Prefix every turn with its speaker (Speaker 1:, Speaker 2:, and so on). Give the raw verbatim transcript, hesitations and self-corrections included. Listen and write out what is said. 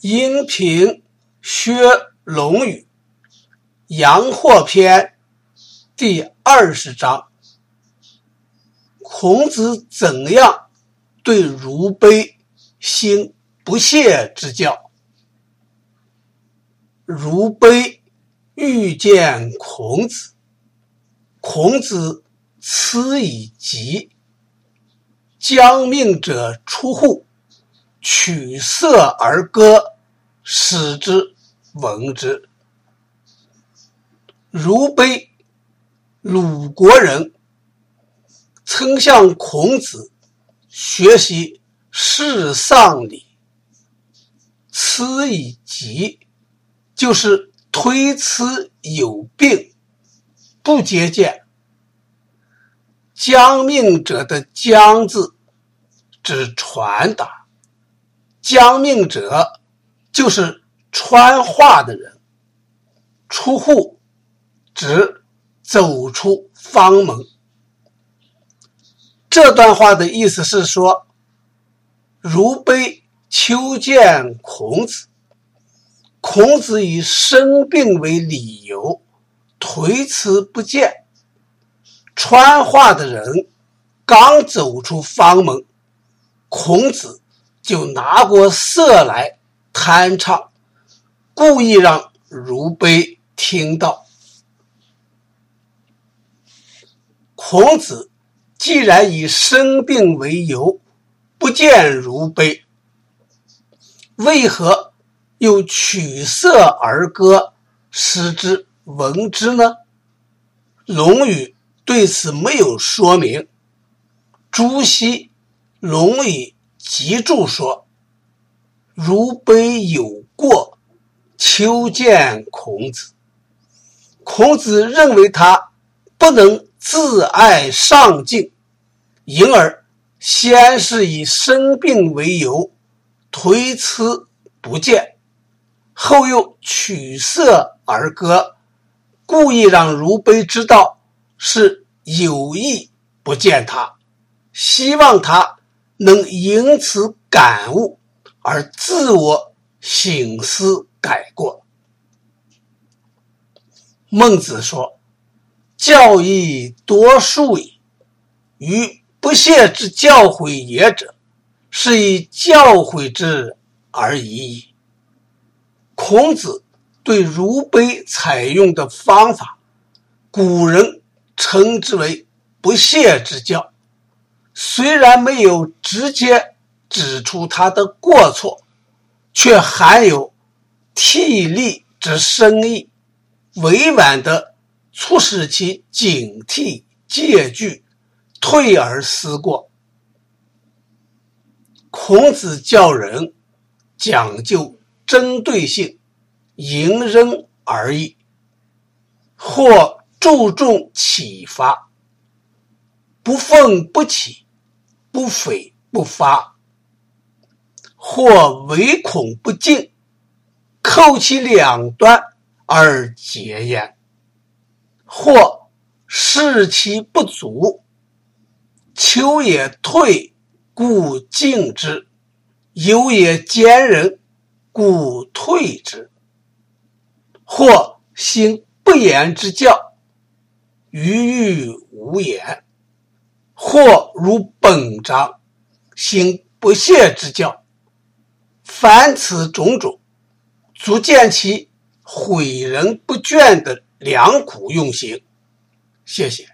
Speaker 1: 应评薛龙语阳货篇第二十章。孔子怎样对如卑兴不屑之教？如卑遇见孔子，孔子辞以疾，将命者出户，取色而歌，使之闻之。如卑，鲁国人，曾向孔子学习事丧礼。辞以疾，就是推辞有病，不接见。将命者的将字指传达，将命者就是传话的人。出户指走出方门。这段话的意思是说，如卑求见孔子，孔子以生病为理由推辞不见。传话的人刚走出方门，孔子就拿过瑟来弹唱，故意让如卑听到。孔子既然以生病为由不见如卑，为何又取色而歌，使之闻之呢？论语对此没有说明。朱熹《论语集注》说，如卑有过，求见孔子。孔子认为他不能自爱上进，因而先是以生病为由推辞不见，后又取色而歌，故意让如卑知道是有意不见他，希望他能因此感悟而自我省思改过。孟子说，教义多数矣，于不屑之教诲也者，是以教诲之而已矣。孔子对如卑采用的方法，古人称之为不屑之教，虽然没有直接指出他的过错，却含有替力之深意，委婉地促使其警惕戒惧，退而思过。孔子教人讲究针对性，因人而异，或注重启发，不愤不启，不悱不发；或唯恐不尽，扣其两端而结焉；或视其不足，求也退，故进之；有也坚忍，故退之；或行不言之教，余欲无言；或如本章，行不屑之教。凡此种种，足见其诲人不倦的良苦用心。谢谢。